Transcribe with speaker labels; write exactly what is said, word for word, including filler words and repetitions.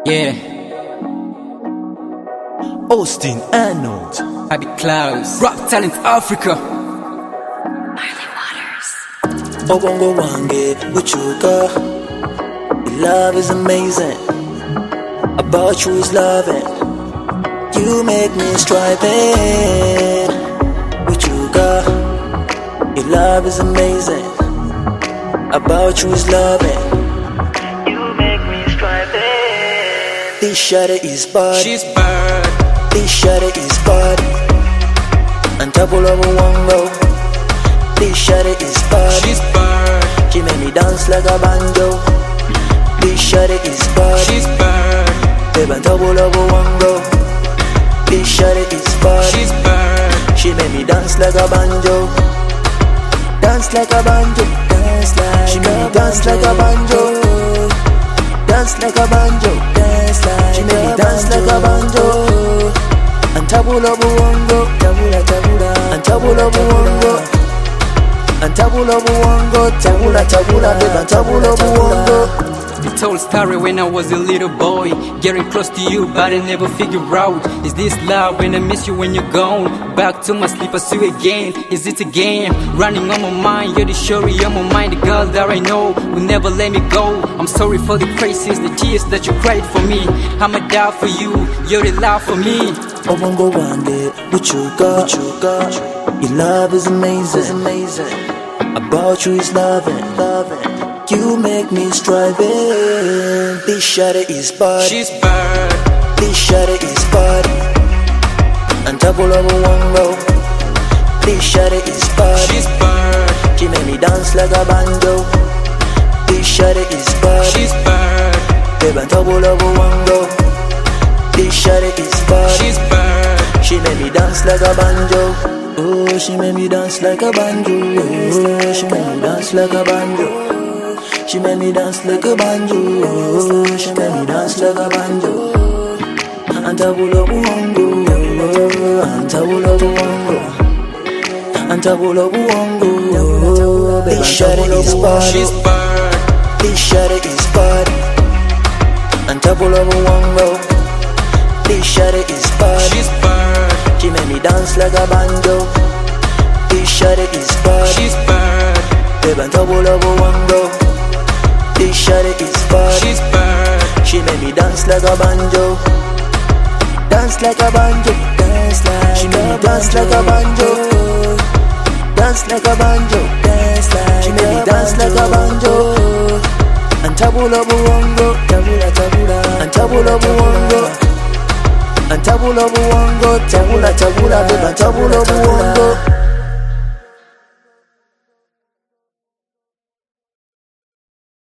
Speaker 1: Yeah,
Speaker 2: Austin Arnold,
Speaker 1: Happy Clouds, Rap Talent Africa.
Speaker 2: Obongo wange buchuka. Your love is amazing. About you is loving. You make me striving. Buchuka. Your love is amazing. About you is loving. You make me striving. This shadow is bad.
Speaker 1: She's bad.
Speaker 2: This shadow is bad. And double over one go. This shadow is bad.
Speaker 1: She's bad.
Speaker 2: She make me dance like a banjo. This shadow is bad.
Speaker 1: She's bad.
Speaker 2: Babe, and double over one go. This shadow is bad.
Speaker 1: She's bad.
Speaker 2: She make me dance like a banjo. Dance like a banjo. Dance like she make me dance like a banjo. Dance like a banjo. Dance like she make me dance like a banjo. And tabula buongo. Tabula tabula. And tabula buongo. And tabula buongo. Tabula tabula. Babe, and tabula buongo.
Speaker 1: You told story when I was a little boy, getting close to you, but I never figure out. Is this love when I miss you when you're gone? Back to my sleep, I see you again. Is it a game? Running on my mind, you're the story on my mind. The girl that I know will never let me go. I'm sorry for the praises, the tears that you cried for me. I'ma die for you, you're the love for me.
Speaker 2: Obongo wange buchuka, buchuka. Your love is amazing, it's amazing. About you is loving, loving. You make me striving. This shadow is bad.
Speaker 1: She's bad.
Speaker 2: This shadow is bad. And double over one row. This shadow is bad.
Speaker 1: She's bad.
Speaker 2: She make me dance like a banjo. This shadow is bad.
Speaker 1: She's bad.
Speaker 2: Babe, and double over one row. This shadow is bad.
Speaker 1: She's bad.
Speaker 2: She make me dance like a banjo. Oh, she make me dance like a banjo. Oh, she make me dance like a banjo. She made me dance like a banjo. Oh, she made me dance like a banjo. And tabula buongo. And tabula buongo. And tabula buongo. This shadow is bad.
Speaker 1: She's bad.
Speaker 2: This shadow is bad. And tabula buongo. This shadow is bad.
Speaker 1: She's bad.
Speaker 2: She made me dance like a banjo. This shadow is bad.
Speaker 1: She's bad.
Speaker 2: Babe, and tabula buongo. This shadow is bad.
Speaker 1: She's bad.
Speaker 2: She made me dance like a banjo. Dance like a banjo. Dance like she made me dance like a banjo. Dance like a banjo. Dance like she made me dance like a banjo. And tabula buongo. Tabula tabula. And tabula buongo. And tabula buongo. Tabula tabula. Babe, and tabula buongo.